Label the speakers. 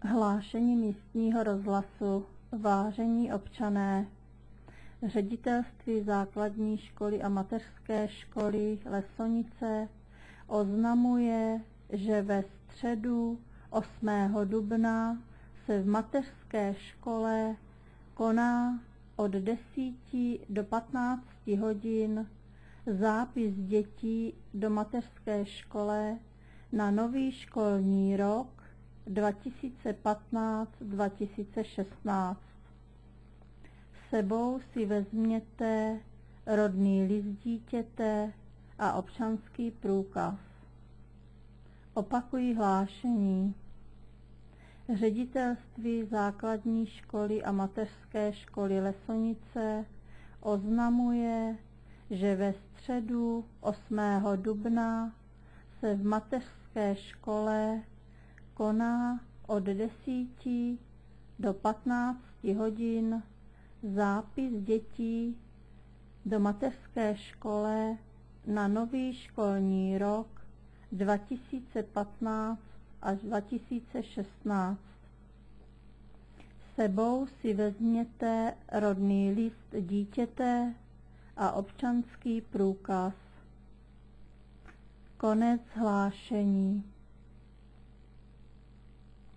Speaker 1: Hlášení místního rozhlasu. Vážení občané, Ředitelství základní školy a mateřské školy Lesonice oznamuje, že ve středu 8. dubna se v mateřské škole koná od 10 do 15 hodin zápis dětí do mateřské škole na nový školní rok 2015-2016. Sebou si vezměte rodný list dítěte a občanský průkaz. Opakuji hlášení. Ředitelství základní školy a mateřské školy Lesonice oznamuje, že ve středu 8. dubna se v mateřské škole koná od 10 do 15 hodin zápis dětí do mateřské škole na nový školní rok 2015 až 2016. Sebou si vezměte rodný list dítěte a občanský průkaz. Konec hlášení.